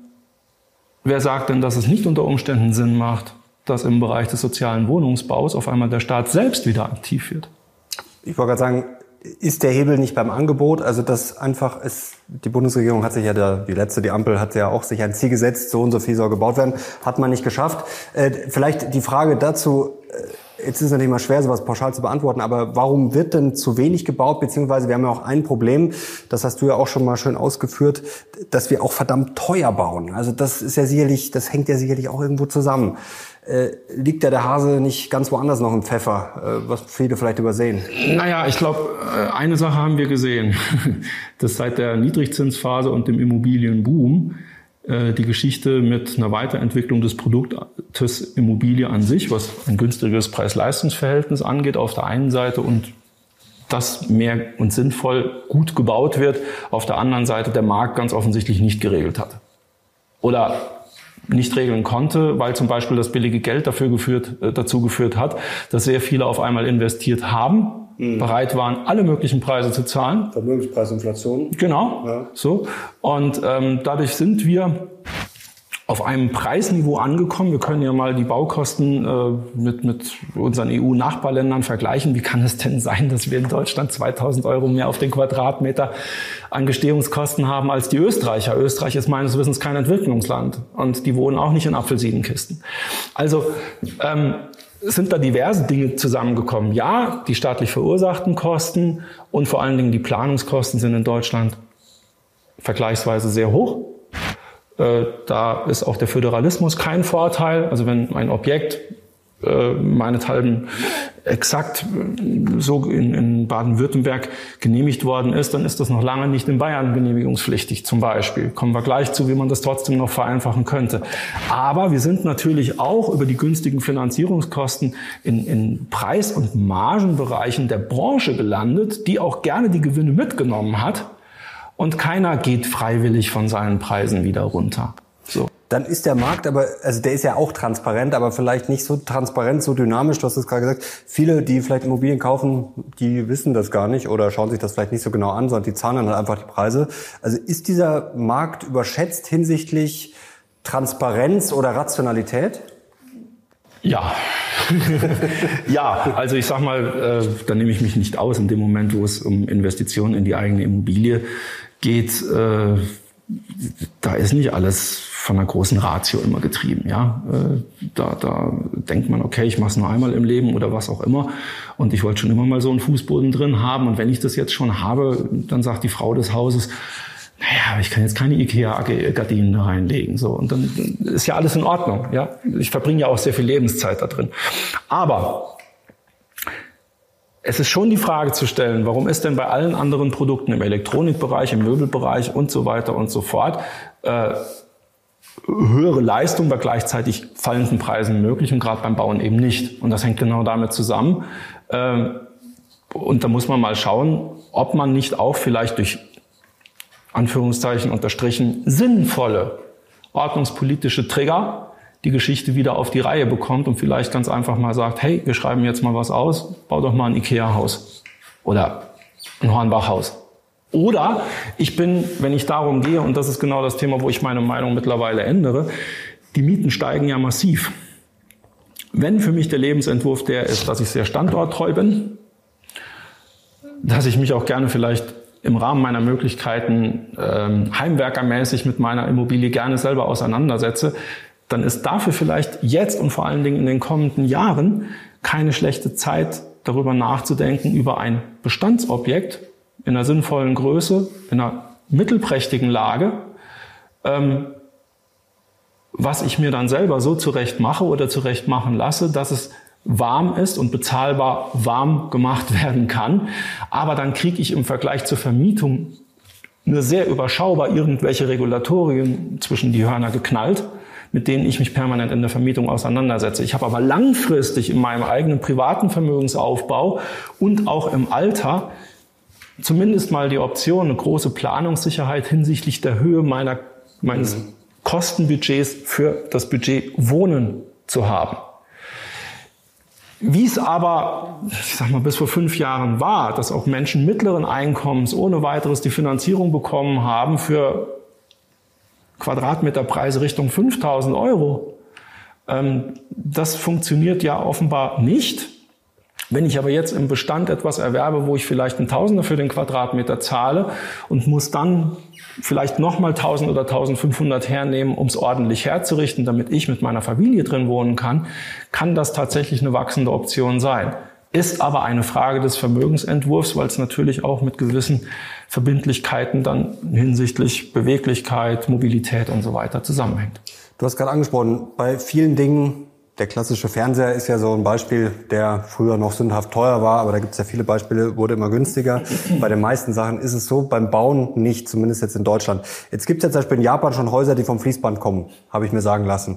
wer sagt denn, dass es nicht unter Umständen Sinn macht, dass im Bereich des sozialen Wohnungsbaus auf einmal der Staat selbst wieder aktiv wird? Ich wollte gerade sagen, ist der Hebel nicht beim Angebot? Also das einfach ist, die Bundesregierung hat sich ja, der, die letzte, die Ampel hat ja auch sich ein Ziel gesetzt, so und so viel soll gebaut werden, hat man nicht geschafft. Äh, vielleicht die Frage dazu, äh, jetzt ist es natürlich mal schwer, sowas pauschal zu beantworten, aber warum wird denn zu wenig gebaut, beziehungsweise wir haben ja auch ein Problem, das hast du ja auch schon mal schön ausgeführt, dass wir auch verdammt teuer bauen. Also das ist ja sicherlich, das hängt ja sicherlich auch irgendwo zusammen. Äh, liegt ja der Hase nicht ganz woanders noch im Pfeffer, äh, was viele vielleicht übersehen? Naja, ich glaube, eine Sache haben wir gesehen, dass seit der Niedrigzinsphase und dem Immobilienboom äh, die Geschichte mit einer Weiterentwicklung des Produktes Immobilie an sich, was ein günstiges Preis-Leistungs-Verhältnis angeht, auf der einen Seite und das mehr und sinnvoll gut gebaut wird, auf der anderen Seite der Markt ganz offensichtlich nicht geregelt hat. Oder nicht regeln konnte, weil zum Beispiel das billige Geld dafür geführt, äh, dazu geführt hat, dass sehr viele auf einmal investiert haben, mhm. bereit waren, alle möglichen Preise zu zahlen. Vermögenspreisinflation. Genau, ja. So. Und ähm, dadurch sind wir auf einem Preisniveau angekommen. Wir können ja mal die Baukosten äh, mit, mit unseren E U-Nachbarländern vergleichen. Wie kann es denn sein, dass wir in Deutschland zweitausend Euro mehr auf den Quadratmeter an Gestehungskosten haben als die Österreicher? Österreich ist meines Wissens kein Entwicklungsland und die wohnen auch nicht in Apfelsinenkisten. Also ähm, sind da diverse Dinge zusammengekommen. Ja, die staatlich verursachten Kosten und vor allen Dingen die Planungskosten sind in Deutschland vergleichsweise sehr hoch. Da ist auch der Föderalismus kein Vorteil. Also wenn ein Objekt äh, meinethalben exakt so in, in Baden-Württemberg genehmigt worden ist, dann ist das noch lange nicht in Bayern genehmigungspflichtig zum Beispiel. Kommen wir gleich zu, wie man das trotzdem noch vereinfachen könnte. Aber wir sind natürlich auch über die günstigen Finanzierungskosten in, in Preis- und Margenbereichen der Branche gelandet, die auch gerne die Gewinne mitgenommen hat. Und keiner geht freiwillig von seinen Preisen wieder runter. So. Dann ist der Markt aber, also der ist ja auch transparent, aber vielleicht nicht so transparent, so dynamisch. Du hast es gerade gesagt. Viele, die vielleicht Immobilien kaufen, die wissen das gar nicht oder schauen sich das vielleicht nicht so genau an, sondern die zahlen dann halt einfach die Preise. Also ist dieser Markt überschätzt hinsichtlich Transparenz oder Rationalität? Ja. Ja, also ich sag mal, äh, da nehme ich mich nicht aus in dem Moment, wo es um Investitionen in die eigene Immobilie geht. Äh, da ist nicht alles von einer großen Ratio immer getrieben. Ja, äh, da, da denkt man, okay, ich mache es nur einmal im Leben oder was auch immer. Und ich wollte schon immer mal so einen Fußboden drin haben. Und wenn ich das jetzt schon habe, dann sagt die Frau des Hauses, naja, ich kann jetzt keine Ikea-Gardinen da reinlegen. So, und dann ist ja alles in Ordnung. Ja, ich verbringe ja auch sehr viel Lebenszeit da drin. Aber es ist schon die Frage zu stellen, warum ist denn bei allen anderen Produkten im Elektronikbereich, im Möbelbereich und so weiter und so fort äh, höhere Leistung bei gleichzeitig fallenden Preisen möglich und gerade beim Bauen eben nicht. Und das hängt genau damit zusammen. Äh, und da muss man mal schauen, ob man nicht auch vielleicht durch Anführungszeichen unterstrichen sinnvolle ordnungspolitische Trigger die Geschichte wieder auf die Reihe bekommt und vielleicht ganz einfach mal sagt, hey, wir schreiben jetzt mal was aus, bau doch mal ein Ikea-Haus oder ein Hornbach-Haus. Oder ich bin, wenn ich darum gehe, und das ist genau das Thema, wo ich meine Meinung mittlerweile ändere, die Mieten steigen ja massiv. Wenn für mich der Lebensentwurf der ist, dass ich sehr standorttreu bin, dass ich mich auch gerne vielleicht im Rahmen meiner Möglichkeiten ähm, heimwerkermäßig mit meiner Immobilie gerne selber auseinandersetze, dann ist dafür vielleicht jetzt und vor allen Dingen in den kommenden Jahren keine schlechte Zeit, darüber nachzudenken, über ein Bestandsobjekt in einer sinnvollen Größe, in einer mittelprächtigen Lage, ähm, was ich mir dann selber so zurecht mache oder zurecht machen lasse, dass es warm ist und bezahlbar warm gemacht werden kann. Aber dann kriege ich im Vergleich zur Vermietung nur sehr überschaubar irgendwelche Regulatorien zwischen die Hörner geknallt, mit denen ich mich permanent in der Vermietung auseinandersetze. Ich habe aber langfristig in meinem eigenen privaten Vermögensaufbau und auch im Alter zumindest mal die Option, eine große Planungssicherheit hinsichtlich der Höhe meiner, meines mhm. Kostenbudgets für das Budget Wohnen zu haben. Wie es aber, ich sag mal, bis vor fünf Jahren war, dass auch Menschen mittleren Einkommens ohne weiteres die Finanzierung bekommen haben für Quadratmeterpreise Richtung fünftausend Euro. Ähm, das funktioniert ja offenbar nicht. Wenn ich aber jetzt im Bestand etwas erwerbe, wo ich vielleicht einen Tausender für den Quadratmeter zahle und muss dann vielleicht nochmal tausend oder tausendfünfhundert hernehmen, um es ordentlich herzurichten, damit ich mit meiner Familie drin wohnen kann, kann das tatsächlich eine wachsende Option sein. Ist aber eine Frage des Vermögensentwurfs, weil es natürlich auch mit gewissen Verbindlichkeiten dann hinsichtlich Beweglichkeit, Mobilität und so weiter zusammenhängt. Du hast gerade angesprochen, bei vielen Dingen, der klassische Fernseher ist ja so ein Beispiel, der früher noch sündhaft teuer war, aber da gibt es ja viele Beispiele, wurde immer günstiger. Bei den meisten Sachen ist es so, beim Bauen nicht, zumindest jetzt in Deutschland. Jetzt gibt es ja zum Beispiel in Japan schon Häuser, die vom Fließband kommen, habe ich mir sagen lassen.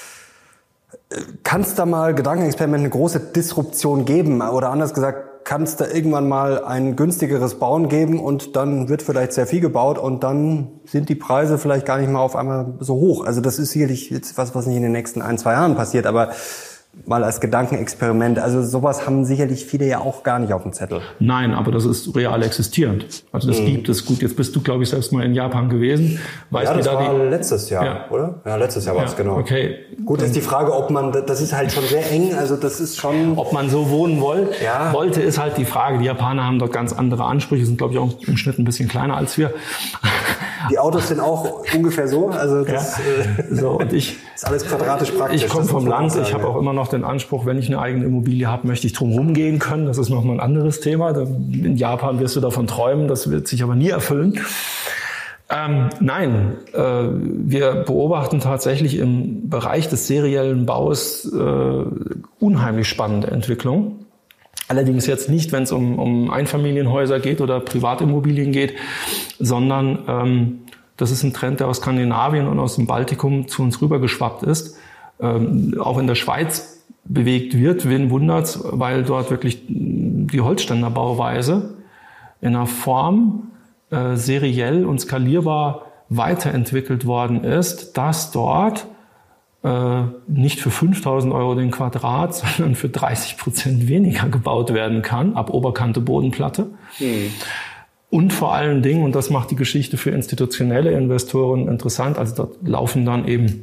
Kann es da mal, Gedankenexperiment, eine große Disruption geben? Oder anders gesagt, kann es da irgendwann mal ein günstigeres Bauen geben und dann wird vielleicht sehr viel gebaut und dann sind die Preise vielleicht gar nicht mal auf einmal so hoch. Also das ist sicherlich jetzt was, was nicht in den nächsten ein, zwei Jahren passiert, aber mal als Gedankenexperiment. Also sowas haben sicherlich viele ja auch gar nicht auf dem Zettel. Nein, aber das ist real existierend. Also das mhm. gibt es. Gut, jetzt bist du, glaube ich, selbst mal in Japan gewesen. Weißt ja, das da war die... letztes Jahr, ja. oder? Ja, letztes Jahr war es, ja, genau. Okay. Gut, ist die Frage, ob man, das ist halt schon sehr eng, also das ist schon... Ob man so wohnen will, ja. wollte, ist halt die Frage. Die Japaner haben dort ganz andere Ansprüche, sind, glaube ich, auch im Schnitt ein bisschen kleiner als wir. Die Autos sind auch ungefähr so, also das ja. so, und ich, ist alles quadratisch praktisch. Ich komme vom Land, ich habe auch immer noch den Anspruch, wenn ich eine eigene Immobilie habe, möchte ich drum rumgehen können. Das ist nochmal ein anderes Thema. In Japan wirst du davon träumen, das wird sich aber nie erfüllen. Ähm, nein, äh, wir beobachten tatsächlich im Bereich des seriellen Baus äh, unheimlich spannende Entwicklungen. Allerdings jetzt nicht, wenn es um, um Einfamilienhäuser geht oder Privatimmobilien geht, sondern ähm, das ist ein Trend, der aus Skandinavien und aus dem Baltikum zu uns rübergeschwappt ist. Ähm, auch in der Schweiz bewegt wird, wen wundert's, weil dort wirklich die Holzständerbauweise in einer Form äh, seriell und skalierbar weiterentwickelt worden ist, dass dort äh, nicht für fünftausend Euro den Quadrat, sondern für dreißig Prozent weniger gebaut werden kann, ab Oberkante Bodenplatte. Mhm. Und vor allen Dingen, und das macht die Geschichte für institutionelle Investoren interessant, also dort laufen dann eben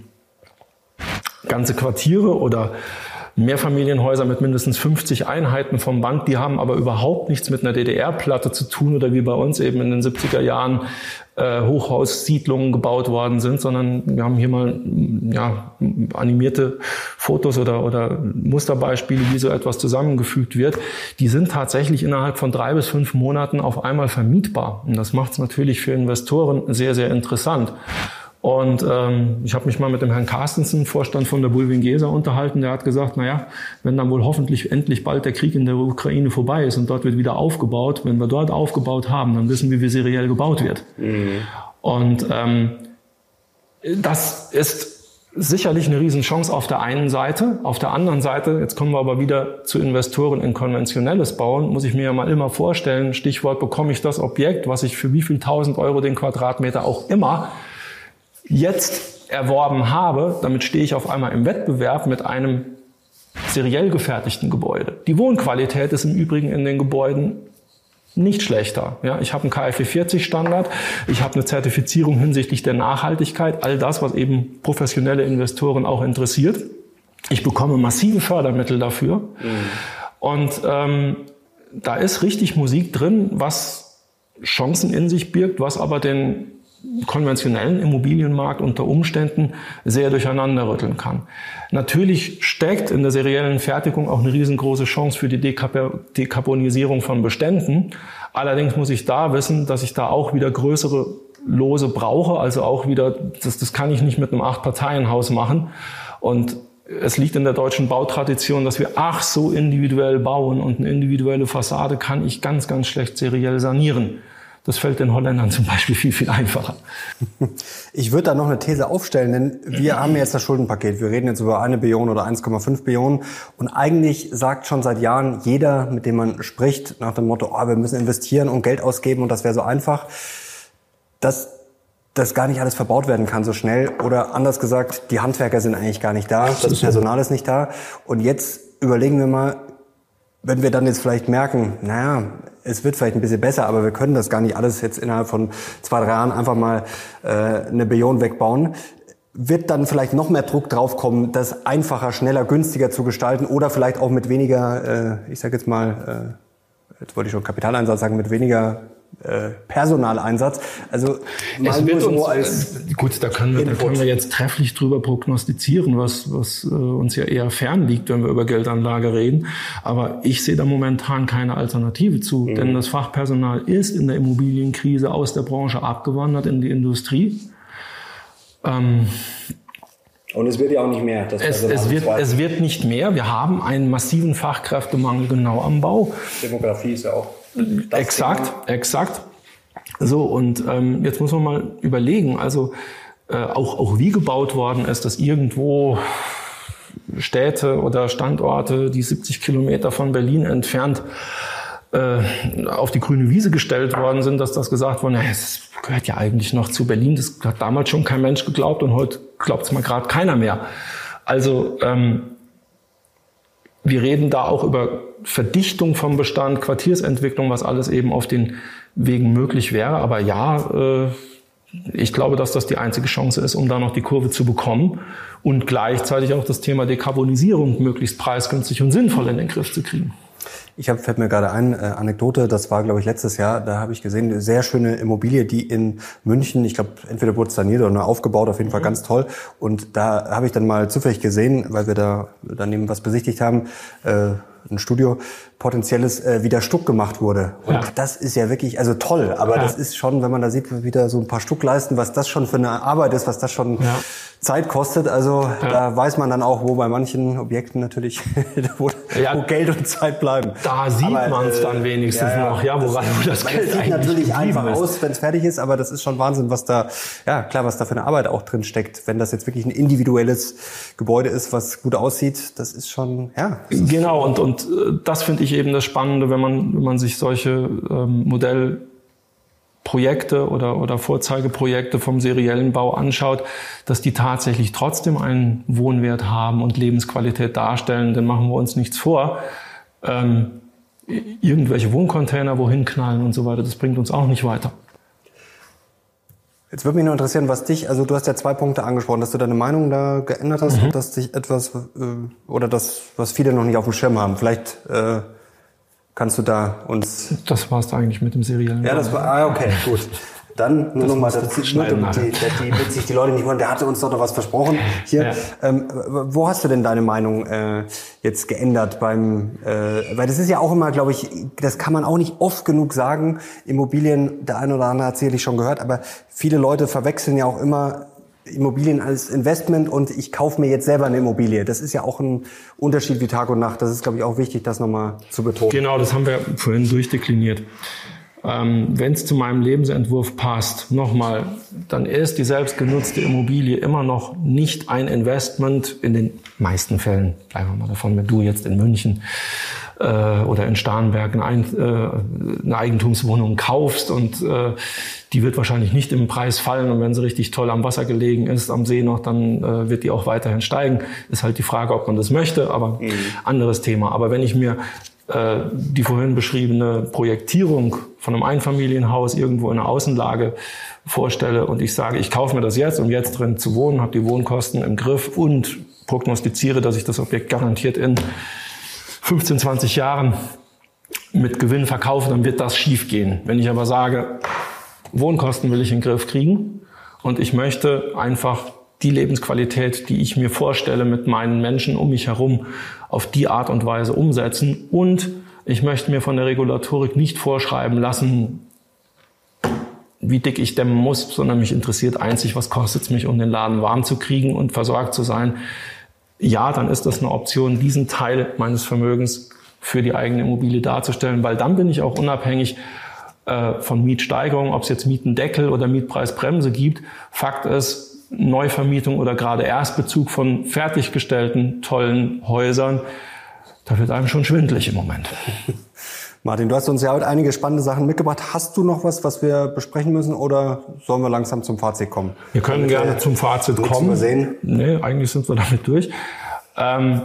ganze Quartiere oder Mehrfamilienhäuser mit mindestens fünfzig Einheiten vom Band, die haben aber überhaupt nichts mit einer D D R-Platte zu tun oder wie bei uns eben in den siebziger Jahren äh, Hochhaussiedlungen gebaut worden sind, sondern wir haben hier mal ja, animierte Fotos oder, oder Musterbeispiele, wie so etwas zusammengefügt wird. Die sind tatsächlich innerhalb von drei bis fünf Monaten auf einmal vermietbar. Und das macht es natürlich für Investoren sehr, sehr interessant. Und ähm, ich habe mich mal mit dem Herrn Carstensen, Vorstand von der Bulwiengesa, unterhalten. Der hat gesagt, naja, wenn dann wohl hoffentlich endlich bald der Krieg in der Ukraine vorbei ist und dort wird wieder aufgebaut, wenn wir dort aufgebaut haben, dann wissen wir, wie seriell gebaut wird. Mhm. Und ähm, das ist sicherlich eine Riesenchance auf der einen Seite. Auf der anderen Seite, jetzt kommen wir aber wieder zu Investoren in konventionelles Bauen, muss ich mir ja mal immer vorstellen, Stichwort, bekomme ich das Objekt, was ich für wie viel tausend Euro den Quadratmeter auch immer jetzt erworben habe, damit stehe ich auf einmal im Wettbewerb mit einem seriell gefertigten Gebäude. Die Wohnqualität ist im Übrigen in den Gebäuden nicht schlechter. Ja, ich habe einen K f E vierzig Standard, ich habe eine Zertifizierung hinsichtlich der Nachhaltigkeit, all das, was eben professionelle Investoren auch interessiert. Ich bekomme massive Fördermittel dafür. Mhm. Und ähm, da ist richtig Musik drin, was Chancen in sich birgt, was aber den konventionellen Immobilienmarkt unter Umständen sehr durcheinander rütteln kann. Natürlich steckt in der seriellen Fertigung auch eine riesengroße Chance für die Dekarbonisierung von Beständen. Allerdings muss ich da wissen, dass ich da auch wieder größere Lose brauche, also auch wieder, das, das kann ich nicht mit einem Acht-Parteien-Haus machen. Und es liegt in der deutschen Bautradition, dass wir ach so individuell bauen und eine individuelle Fassade kann ich ganz, ganz schlecht seriell sanieren. Das fällt den Holländern zum Beispiel viel, viel einfacher. Ich würde da noch eine These aufstellen, denn wir haben jetzt das Schuldenpaket. Wir reden jetzt über eine Billion oder eins Komma fünf Billionen. Und eigentlich sagt schon seit Jahren jeder, mit dem man spricht, nach dem Motto, oh, wir müssen investieren und Geld ausgeben und das wäre so einfach, dass das gar nicht alles verbaut werden kann so schnell. Oder anders gesagt, die Handwerker sind eigentlich gar nicht da, das Personal ist nicht da. Und jetzt überlegen wir mal, wenn wir dann jetzt vielleicht merken, naja, es wird vielleicht ein bisschen besser, aber wir können das gar nicht alles jetzt innerhalb von zwei, drei Jahren einfach mal äh, eine Billion wegbauen, wird dann vielleicht noch mehr Druck draufkommen, das einfacher, schneller, günstiger zu gestalten oder vielleicht auch mit weniger, äh, ich sage jetzt mal, äh, jetzt wollte ich schon Kapitaleinsatz sagen, mit weniger äh, Personaleinsatz. Also mal es wird nur so uns, als gut, da können wir, da können wir jetzt trefflich drüber prognostizieren, was, was äh, uns ja eher fern liegt, wenn wir über Geldanlage reden. Aber ich sehe da momentan keine Alternative zu, mhm. denn das Fachpersonal ist in der Immobilienkrise aus der Branche abgewandert in die Industrie. Ähm, Und es wird ja auch nicht mehr. Das es, es, wird, es wird nicht mehr. Wir haben einen massiven Fachkräftemangel genau am Bau. Demografie ist ja auch das Exakt, Thema. exakt. So, und ähm, jetzt muss man mal überlegen, also äh, auch, auch wie gebaut worden ist, dass irgendwo Städte oder Standorte, die siebzig Kilometer von Berlin entfernt äh, auf die grüne Wiese gestellt worden sind, dass das gesagt wurde, es gehört ja eigentlich noch zu Berlin. Das hat damals schon kein Mensch geglaubt und heute glaubt es mal gerade keiner mehr. Also ähm, wir reden da auch über Verdichtung vom Bestand, Quartiersentwicklung, was alles eben auf den Wegen möglich wäre. Aber ja, äh, ich glaube, dass das die einzige Chance ist, um da noch die Kurve zu bekommen und gleichzeitig auch das Thema Dekarbonisierung möglichst preisgünstig und sinnvoll in den Griff zu kriegen. Ich habe, fällt mir gerade ein, äh, Anekdote, das war, glaube ich, letztes Jahr, da habe ich gesehen, eine sehr schöne Immobilie, die in München, ich glaube, entweder wurde es saniert oder aufgebaut, auf jeden Fall ganz toll. Und da habe ich dann mal zufällig gesehen, weil wir da daneben was besichtigt haben, äh, ein Studio, potenzielles, äh, wieder Stuck gemacht wurde. Und ja. das ist ja wirklich, also toll, aber ja. das ist schon, wenn man da sieht, wieder so ein paar Stuckleisten, was das schon für eine Arbeit ist, was das schon ja. Zeit kostet. Also ja. da weiß man dann auch, wo bei manchen Objekten natürlich, wo, ja. wo Geld und Zeit bleiben. Da sieht man es dann wenigstens ja, ja. noch, ja, woran das, das Geld sieht eigentlich natürlich einfach ist. aus, wenn es fertig ist, aber das ist schon Wahnsinn, was da, ja klar, was da für eine Arbeit auch drin steckt. Wenn das jetzt wirklich ein individuelles Gebäude ist, was gut aussieht, das ist schon, ja. Ist genau, und, und das finde ich eben das Spannende, wenn man, wenn man sich solche ähm, Modellprojekte oder, oder Vorzeigeprojekte vom seriellen Bau anschaut, dass die tatsächlich trotzdem einen Wohnwert haben und Lebensqualität darstellen. Dann machen wir uns nichts vor. Ähm, irgendwelche Wohncontainer wohin knallen und so weiter, das bringt uns auch nicht weiter. Jetzt würde mich nur interessieren, was dich, also du hast ja zwei Punkte angesprochen, dass du deine Meinung da geändert hast, mhm. dass dich etwas, äh, oder das, was viele noch nicht auf dem Schirm haben. Vielleicht äh, kannst du da uns... Das war's da eigentlich mit dem seriellen. Ja, das war, ah, okay, gut. Dann nur nochmal, damit die, die, sich die Leute nicht wundern, der hatte uns doch noch was versprochen. Hier, ja. ähm, wo hast du denn deine Meinung äh, jetzt geändert beim, äh, weil das ist ja auch immer, glaube ich, das kann man auch nicht oft genug sagen. Immobilien, der eine oder andere hat sicherlich schon gehört, aber viele Leute verwechseln ja auch immer Immobilien als Investment und ich kaufe mir jetzt selber eine Immobilie. Das ist ja auch ein Unterschied wie Tag und Nacht. Das ist, glaube ich, auch wichtig, das nochmal zu betonen. Genau, das haben wir vorhin durchdekliniert. Ähm, wenn es zu meinem Lebensentwurf passt, nochmal, dann ist die selbstgenutzte Immobilie immer noch nicht ein Investment in den meisten Fällen. Bleiben wir mal davon, wenn du jetzt in München äh, oder in Starnberg ein, äh, eine Eigentumswohnung kaufst und äh, die wird wahrscheinlich nicht im Preis fallen und wenn sie richtig toll am Wasser gelegen ist, am See noch, dann äh, wird die auch weiterhin steigen. Ist halt die Frage, ob man das möchte, aber mhm. anderes Thema. Aber wenn ich mir die vorhin beschriebene Projektierung von einem Einfamilienhaus irgendwo in der Außenlage vorstelle und ich sage, ich kaufe mir das jetzt, um jetzt drin zu wohnen, habe die Wohnkosten im Griff und prognostiziere, dass ich das Objekt garantiert in fünfzehn, zwanzig Jahren mit Gewinn verkaufe, dann wird das schief gehen. Wenn ich aber sage, Wohnkosten will ich in den Griff kriegen und ich möchte einfach die Lebensqualität, die ich mir vorstelle, mit meinen Menschen um mich herum auf die Art und Weise umsetzen. Und ich möchte mir von der Regulatorik nicht vorschreiben lassen, wie dick ich dämmen muss, sondern mich interessiert einzig, was kostet es mich, um den Laden warm zu kriegen und versorgt zu sein. Ja, dann ist das eine Option, diesen Teil meines Vermögens für die eigene Immobilie darzustellen, weil dann bin ich auch unabhängig äh, von Mietsteigerungen, ob es jetzt Mietendeckel oder Mietpreisbremse gibt. Fakt ist, Neuvermietung oder gerade Erstbezug von fertiggestellten, tollen Häusern, da wird einem schon schwindelig im Moment. Martin, du hast uns ja heute einige spannende Sachen mitgebracht. Hast du noch was, was wir besprechen müssen oder sollen wir langsam zum Fazit kommen? Wir können Damit gerne wir zum Fazit kommen. Übersehen. Nee, eigentlich sind wir damit durch. Ähm,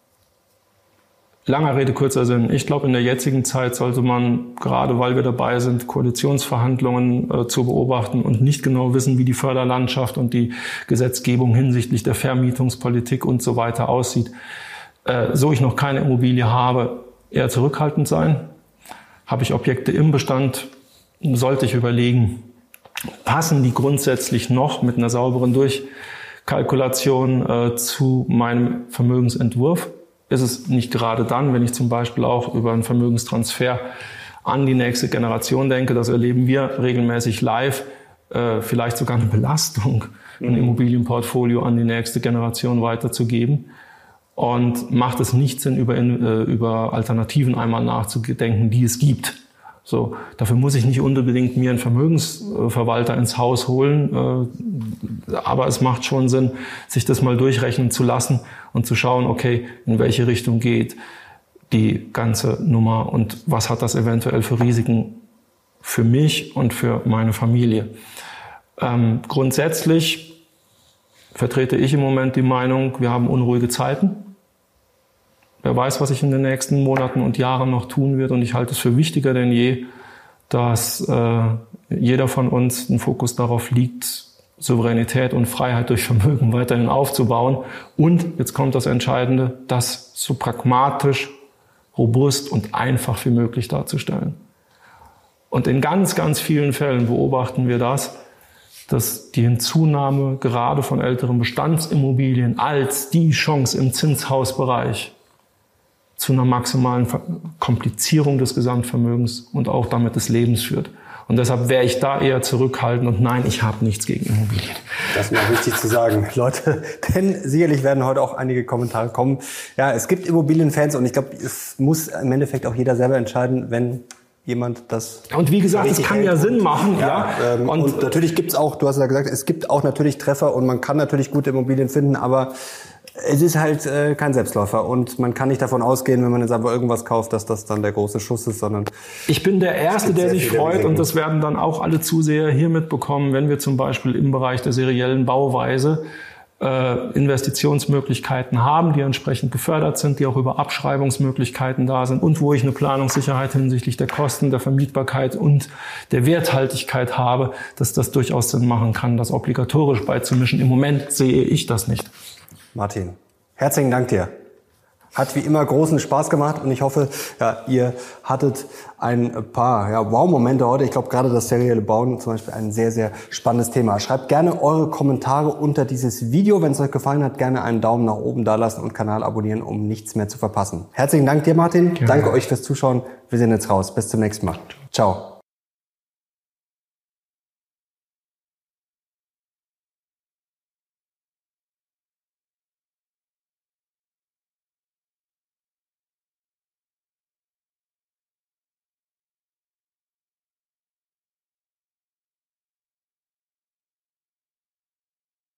Langer Rede, kurzer Sinn. Ich glaube, in der jetzigen Zeit sollte man, gerade weil wir dabei sind, Koalitionsverhandlungen äh, zu beobachten und nicht genau wissen, wie die Förderlandschaft und die Gesetzgebung hinsichtlich der Vermietungspolitik und so weiter aussieht, äh, so ich noch keine Immobilie habe, eher zurückhaltend sein. Habe ich Objekte im Bestand, sollte ich überlegen, passen die grundsätzlich noch mit einer sauberen Durchkalkulation äh, zu meinem Vermögensentwurf? Ist es nicht gerade dann, wenn ich zum Beispiel auch über einen Vermögenstransfer an die nächste Generation denke, das erleben wir regelmäßig live, äh, vielleicht sogar eine Belastung, ein Immobilienportfolio an die nächste Generation weiterzugeben. Und macht es nicht Sinn, über, äh, über Alternativen einmal nachzudenken, die es gibt. So, dafür muss ich nicht unbedingt mir einen Vermögensverwalter ins Haus holen, äh, aber es macht schon Sinn, sich das mal durchrechnen zu lassen und zu schauen, okay, in welche Richtung geht die ganze Nummer und was hat das eventuell für Risiken für mich und für meine Familie. Ähm, grundsätzlich vertrete ich im Moment die Meinung, wir haben unruhige Zeiten. Wer weiß, was sich in den nächsten Monaten und Jahren noch tun wird. Und ich halte es für wichtiger denn je, dass äh, jeder von uns einen Fokus darauf liegt, Souveränität und Freiheit durch Vermögen weiterhin aufzubauen. Und, jetzt kommt das Entscheidende, das so pragmatisch, robust und einfach wie möglich darzustellen. Und in ganz, ganz vielen Fällen beobachten wir das, dass die Hinzunahme gerade von älteren Bestandsimmobilien als die Chance im Zinshausbereich zu einer maximalen Komplizierung des Gesamtvermögens und auch damit des Lebens führt. Und deshalb wäre ich da eher zurückhaltend und nein, ich habe nichts gegen Immobilien. Das ist mir wichtig zu sagen, Leute, denn sicherlich werden heute auch einige Kommentare kommen. Ja, es gibt Immobilienfans und ich glaube, es muss im Endeffekt auch jeder selber entscheiden, wenn jemand das... Und wie gesagt, es kann ja Sinn machen. Ja, ja. Ähm, und, und natürlich gibt's auch, du hast ja gesagt, es gibt auch natürlich Treffer und man kann natürlich gute Immobilien finden, aber es ist halt äh, kein Selbstläufer und man kann nicht davon ausgehen, wenn man jetzt aber irgendwas kauft, dass das dann der große Schuss ist, sondern... Ich bin der Erste, der sich freut Risiken. Und das werden dann auch alle Zuseher hier mitbekommen, wenn wir zum Beispiel im Bereich der seriellen Bauweise äh, Investitionsmöglichkeiten haben, die entsprechend gefördert sind, die auch über Abschreibungsmöglichkeiten da sind und wo ich eine Planungssicherheit hinsichtlich der Kosten, der Vermietbarkeit und der Werthaltigkeit habe, dass das durchaus Sinn machen kann, das obligatorisch beizumischen. Im Moment sehe ich das nicht. Martin, herzlichen Dank dir. Hat wie immer großen Spaß gemacht und ich hoffe, ja, ihr hattet ein paar ja, Wow-Momente heute. Ich glaube, gerade das serielle Bauen zum Beispiel ein sehr, sehr spannendes Thema. Schreibt gerne eure Kommentare unter dieses Video. Wenn es euch gefallen hat, gerne einen Daumen nach oben dalassen und Kanal abonnieren, um nichts mehr zu verpassen. Herzlichen Dank dir, Martin. Gerne. Danke euch fürs Zuschauen. Wir sehen jetzt raus. Bis zum nächsten Mal. Ciao.